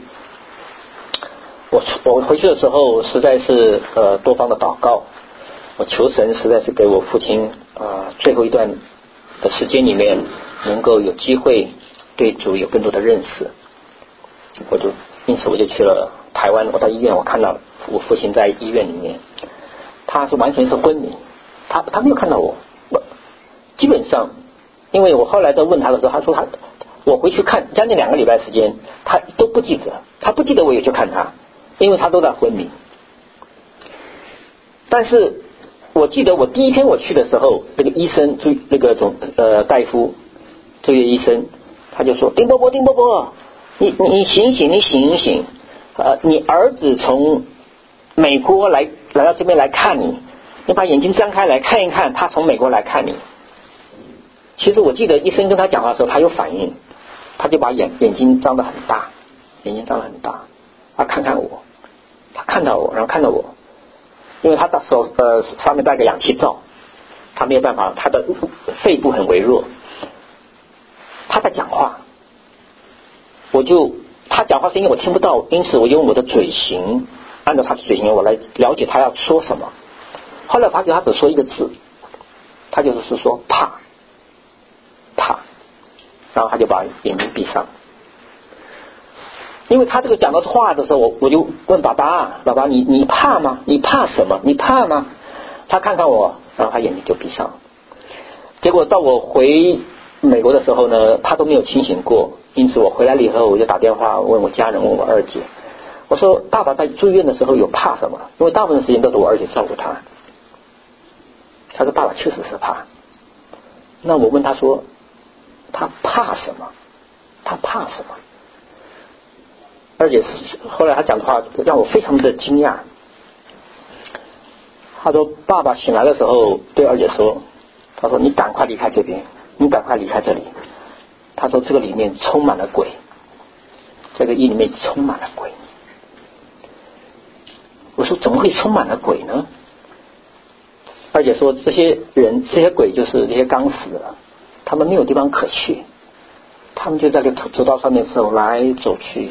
我回去的时候实在是多方的祷告，我求神实在是给我父亲最后一段的时间里面能够有机会对主有更多的认识。因此我就去了台湾，我到医院，我看到我父亲在医院里面，他是完全是昏迷，他没有看到我。基本上因为我后来在问他的时候，他说我回去看将近2个礼拜时间他都不记得，他不记得我也去看他，因为他都在昏迷。但是我记得我第一天我去的时候，那个医生那个大夫住院医生他就说丁伯伯你醒醒，你醒一醒，你儿子从美国来到这边来看你，你把眼睛张开来看一看，他从美国来看你。其实我记得医生跟他讲话的时候他有反应，他就把眼睛张得很大，他看看我，他看到我，然后看到我，因为他的手上面带个氧气罩，他没有办法，他的肺部很微弱，他在讲话，他讲话声音我听不到，因此我用我的嘴型，按照他的嘴型我来了解他要说什么。后来发觉他只说一个字，他就是说怕，然后他就把眼睛闭上。因为他这个讲到话的时候，我就问爸爸你怕吗？你怕什么？你怕吗？他看看我，然后他眼睛就闭上。结果到我回美国的时候呢，他都没有清醒过，因此我回来了以后，我就打电话问我家人，问我二姐，我说爸爸在住院的时候有怕什么？因为大部分时间都是我二姐照顾他。他说爸爸确实是怕。那我问他说他怕什么？二姐后来他讲的话让我非常的惊讶。他说爸爸醒来的时候对二姐说，他说你赶快离开这边，你赶快离开这里。他说这个里面充满了鬼，这个医里面充满了鬼。我说怎么会充满了鬼呢？二姐说这些鬼就是这些刚死了，他们没有地方可去，他们就在这个走道上面走来走去。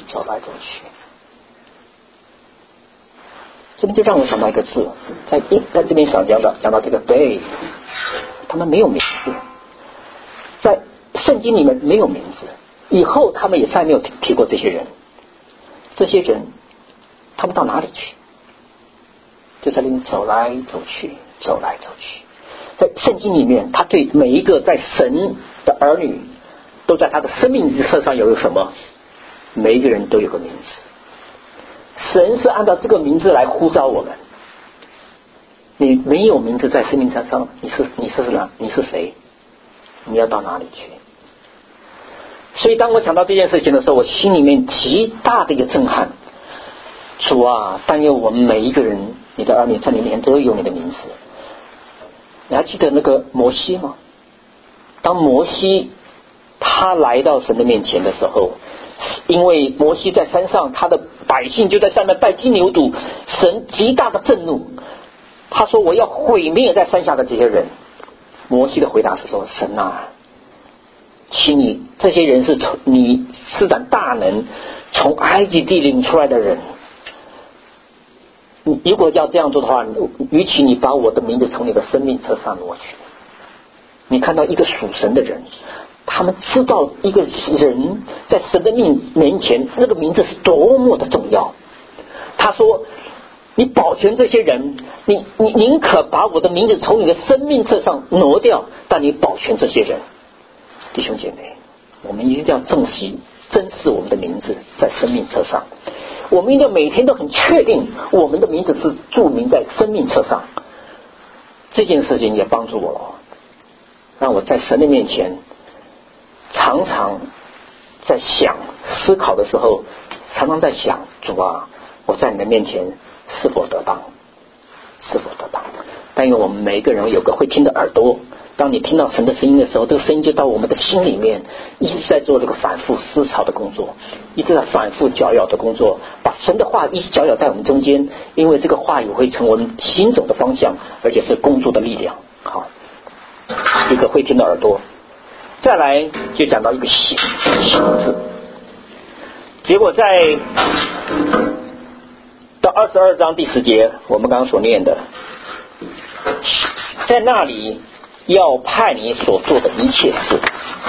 这边就让我想到一个字，在这边讲到这个 day， 他们没有名字，在圣经里面没有名字，以后他们也再没有提过这些人。这些人他们到哪里去？就在那边走来走去。在圣经里面，他对每一个在神的儿女都在他的生命之册上有什么？每一个人都有个名字，神是按照这个名字来呼召我们。你没有名字在生命册上，你是哪？你是谁？你要到哪里去？所以当我想到这件事情的时候，我心里面极大的一个震撼。主啊，但愿我们每一个人你的儿女在你面前都有你的名字。你还记得那个摩西吗？当摩西他来到神的面前的时候，因为摩西在山上，他的百姓就在下面拜金牛犊，神极大的震怒，他说我要毁灭在山下的这些人。摩西的回答是说，神啊，请你这些人是从你施展大能从埃及地领出来的人，你如果要这样做的话，与其你把我的名字从你的生命册上挪去。你看到一个属神的人，他们知道一个人在神的面前那个名字是多么的重要。他说你保全这些人，你宁可把我的名字从你的生命册上挪掉，但你保全这些人。弟兄姐妹，我们一定要珍视我们的名字在生命册上，我们一定要每天都很确定我们的名字是注明在生命册上。这件事情也帮助我了，让我在神的面前常常在思考的时候，常常在想，主啊，我在你的面前是否得当？但愿我们每一个人有个会听的耳朵，当你听到神的声音的时候，这个声音就到我们的心里面，一直在做这个反复思考的工作，一直在反复搅扰的工作，把神的话一直搅扰在我们中间，因为这个话语会成为我们行走的方向，而且是工作的力量。好，一个会听的耳朵。再来就讲到一个行字，结果到22章第10节，我们刚刚所念的，在那里要派你所做的一切事。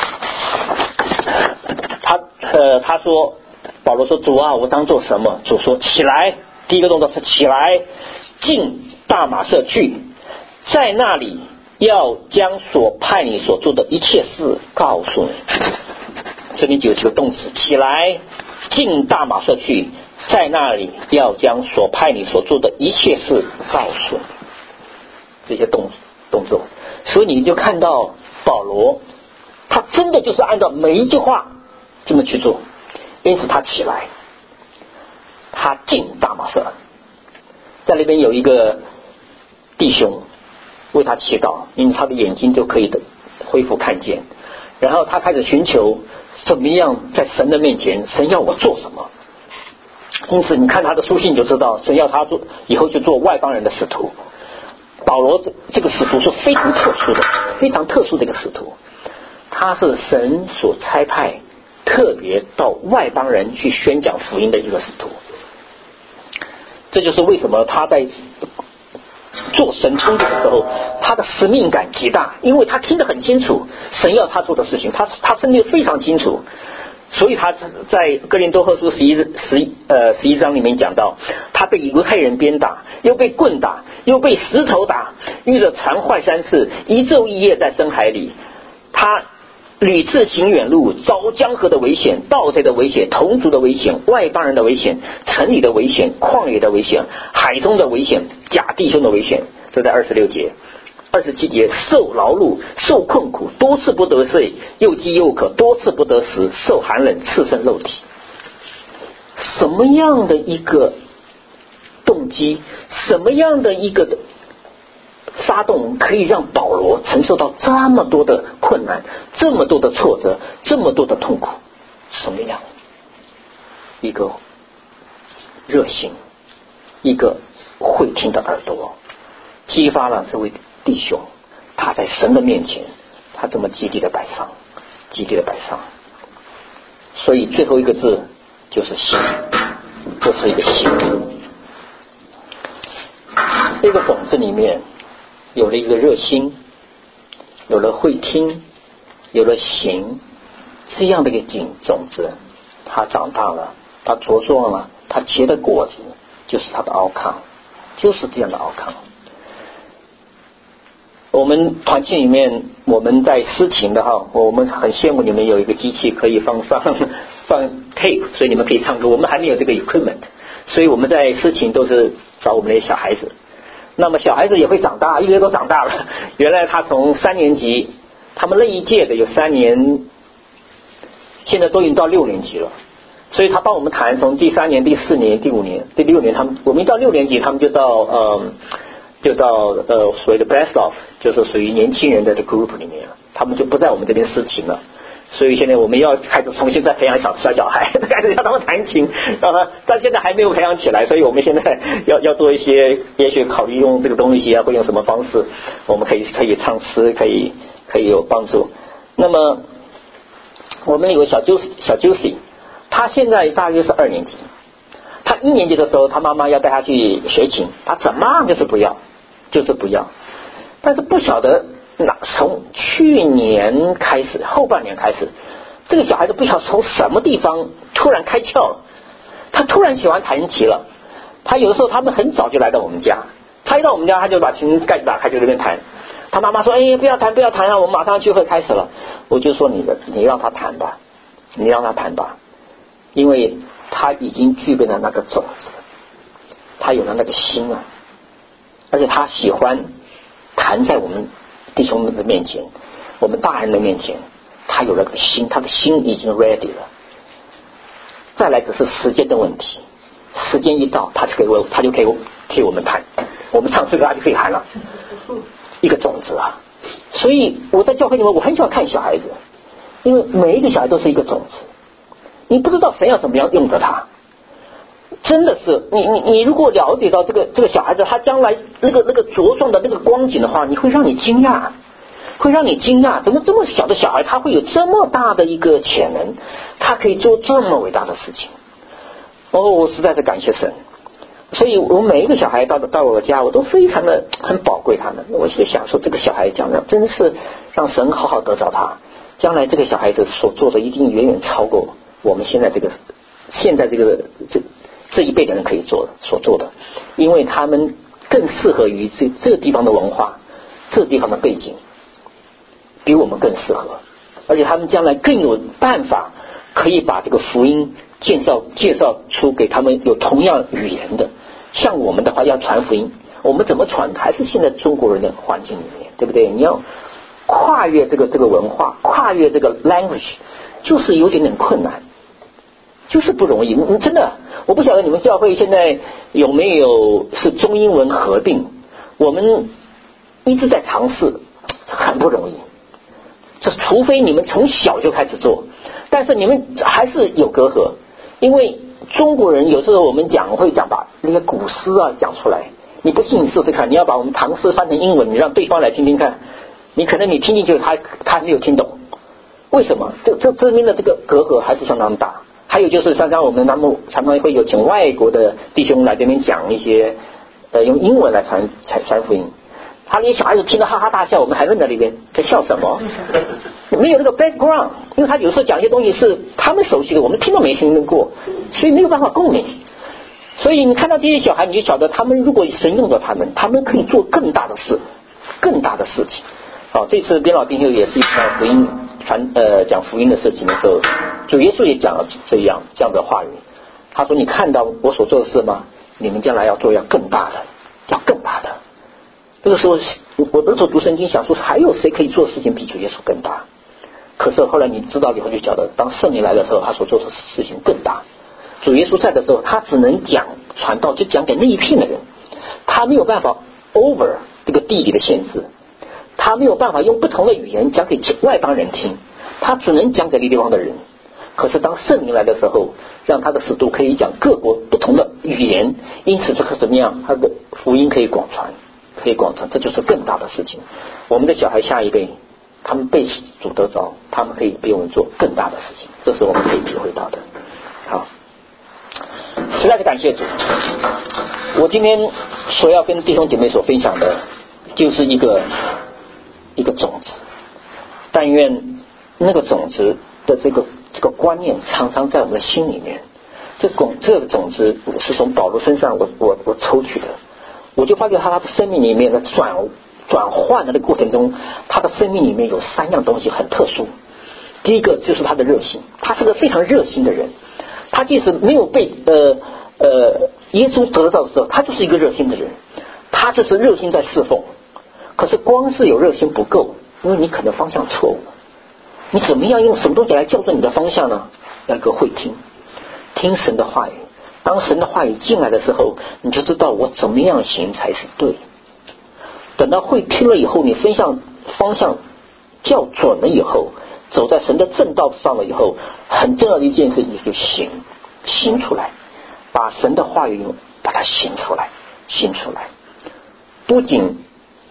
他说，保罗说，主啊，我当做什么？主说，起来。第一个动作是起来，进大马色去，在那里要将所派你所做的一切事告诉你。这里就有几个动词，起来，进大马色去，在那里要将所派你所做的一切事告诉你。这些动作，所以你就看到保罗他真的就是按照每一句话这么去做。因此他起来，他进大马色，在那边有一个弟兄为他祈祷，因为他的眼睛就可以恢复看见，然后他开始寻求怎么样在神的面前，神要我做什么。因此你看他的书信就知道，神要他做以后就做外邦人的使徒。保罗这个使徒是非常特殊的一个使徒，他是神所差派特别到外邦人去宣讲福音的一个使徒。这就是为什么他在做神工作的时候，他的使命感极大，因为他听得很清楚神要他做的事情，他分得非常清楚。所以他是在哥林多后书11章里面讲到，他被犹太人鞭打，又被棍打，又被石头打，遇着船坏3次，一昼一夜在深海里。他屡次行远路，遭江河的危险，盗贼的危险，同族的危险，外邦人的危险，城里的危险，旷野的危险，海中的危险，假弟兄的危险。这在26节。27节，受劳碌，受困苦，多次不得睡，又饥又渴，多次不得食，受寒冷，赤身肉体。什么样的一个动机，什么样的一个发动，可以让保罗承受到这么多的困难，这么多的挫折，这么多的痛苦？什么样一个热心，一个会听的耳朵，激发了这位弟兄，他在神的面前，他这么极力的摆上。所以最后一个字就是行，这是一个行字。这个种子里面有了一个热心，有了会听，有了行，这样的一个种子，它长大了，它茁壮了，它结的果子就是它的奥康，就是这样的奥康。我们团契里面，我们在司琴的哈，我们很羡慕你们有一个机器可以放 tape， 所以你们可以唱歌。我们还没有这个 equipment， 所以我们在司琴都是找我们的小孩子。那么小孩子也会长大，因为都长大了。原来他从3年级，他们那一届的有3年，现在都已经到6年级了。 所以他帮我们谈从第3年、第4年、第5年、第6年，我们一到6年级，他们就到所谓的 best of， 就是属于年轻人的 group 里面，他们就不在我们这边司琴了。所以现在我们要开始重新再培养小孩，开始让他们弹琴，但现在还没有培养起来，所以我们现在要做一些，也许考虑用这个东西啊，会用什么方式，我们可以唱诗，可以有帮助。那么我们有个小 Juicy， 他现在大约是2年级，他1年级的时候，他妈妈要带他去学琴，他怎么就是不要，但是不晓得。从去年开始，后半年开始，这个小孩子不晓得从什么地方突然开窍了，他突然喜欢弹琴了。他有的时候他们很早就来到我们家，他一到我们家他就把琴盖子打开就在那边弹。他妈妈说：“哎，不要弹啊，我们马上聚会开始了。”我就说：“你让他弹吧，因为他已经具备了那个种子，他有了那个心啊，而且他喜欢弹在我们弟兄们的面前，我们大人的面前，他有了个心，他的心已经 ready 了。再来只是时间的问题，时间一到，他就可以替我们弹，我们唱诗歌他就可以弹了，一个种子啊。所以我在教会里面，我很喜欢看小孩子，因为每一个小孩都是一个种子，你不知道神要怎么样用着他。真的是你如果了解到这个小孩子他将来那个茁壮的那个光景的话，你会让你惊讶，怎么这么小的小孩他会有这么大的一个潜能，他可以做这么伟大的事情。我实在是感谢神。所以我每一个小孩到我家，我都非常的很宝贵他们。我就想说，这个小孩将来真的是让神好好得着他，将来这个小孩子所做的一定远远超过我们现在这一辈的人可以所做的，因为他们更适合于这个地方的文化，这个地方的背景比我们更适合，而且他们将来更有办法可以把这个福音介绍出给他们有同样语言的。像我们的话要传福音，我们怎么传？还是现在中国人的环境里面，对不对？你要跨越这个文化，跨越这个 language， 就是有点困难，就是不容易。真的，我不晓得你们教会现在有没有是中英文合并，我们一直在尝试，很不容易。这除非你们从小就开始做，但是你们还是有隔阂，因为中国人有时候我们会讲把那些古诗啊讲出来，你不信你试试看，你要把我们唐诗翻成英文，你让对方来听听看，你可能你听进去他没有听懂，为什么？这证明了这个隔阂还是相当大。还有就是常常我们常常会有请外国的弟兄来这边讲一些用英文来传福音，他那些小孩子听得哈哈大笑，我们还问在那边在笑什么，没有那个 background， 因为他有时候讲一些东西是他们熟悉的，我们听都没听过，所以没有办法共鸣。所以你看到这些小孩，你就晓得他们如果神用到他们可以做更大的事情。这次边老弟兄也是讲福音讲福音的事情的时候，主耶稣也讲了这样的话语。他说：“你看到我所做的事吗？你们将来要更大的。”这个时候，我那时候读圣经想说，还有谁可以做的事情比主耶稣更大？可是后来你知道以后就晓得，当圣灵来的时候，他所做的事情更大。主耶稣在的时候，他只能传道，就讲给那一片的人，他没有办法 over 这个地理的限制。他没有办法用不同的语言讲给外邦人听，他只能讲给那地方的人。可是当圣灵来的时候，让他的使徒可以讲各国不同的语言，因此这个怎么样，他的福音可以广传，这就是更大的事情。我们的小孩下一辈，他们被主得着，他们可以被我们做更大的事情，这是我们可以体会到的。好，实在是感谢主。我今天所要跟弟兄姐妹所分享的就是一个种子，但愿那个种子的这个观念常常在我们的心里面。这个种子我是从保罗身上我抽取的，我就发觉他的生命里面的转换的过程中，他的生命里面有3样东西很特殊。第一个就是他的热心，他是个非常热心的人，他即使没有被耶稣得到的时候，他就是一个热心的人，他就是热心在侍奉。可是光是有热心不够，因为你可能方向错误，你怎么样用什么东西来校正你的方向呢？要一个会听， 听神的话语。当神的话语进来的时候，你就知道我怎么样行才是对。等到会听了以后，你方向较准了以后，走在神的正道上了以后，很重要的一件事情就行出来，把神的话语把它行出来。不仅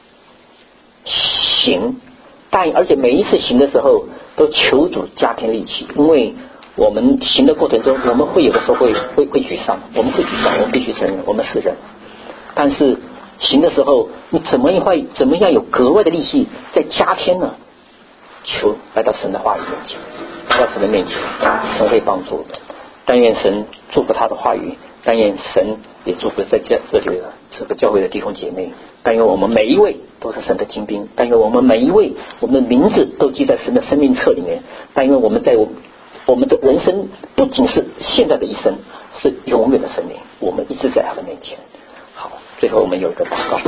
行，而且每一次行的时候都求主加添力气，因为我们行的过程中，我们会有的时候会沮丧，我们必须承认我们是人，但是行的时候你怎么样有格外的力气再加添呢？求来到神的话语面前，来到神的面前，神会帮助我们。但愿神祝福他的话语，但愿神也祝福在这里的这个教会的弟兄姐妹，但愿我们每一位都是神的精兵，但愿我们每一位我们的名字都记在神的生命册里面，但愿我们在我们的人生不仅是现在的一生，是永远的生命，我们一直在他的面前。好，最后我们有一个祷告。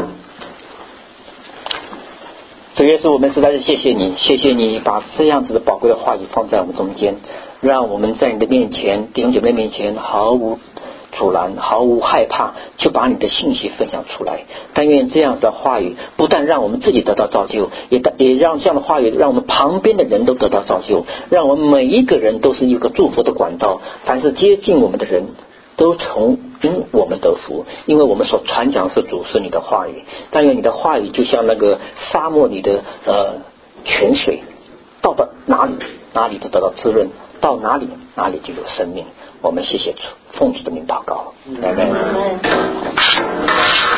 主耶稣，我们实在是谢谢你把这样子的宝贵的话语放在我们中间，让我们在你的面前，弟兄姐妹面前毫无阻拦，毫无害怕，就把你的信息分享出来。但愿这样子的话语不但让我们自己得到造就，也让这样的话语让我们旁边的人都得到造就，让我们每一个人都是一个祝福的管道，凡是接近我们的人都因我们得福，因为我们所传讲是主，是你的话语。但愿你的话语就像那个沙漠里的泉水，到哪里就得到滋润，到哪里就有生命。我们谢谢主，奉主的名祷告，阿们。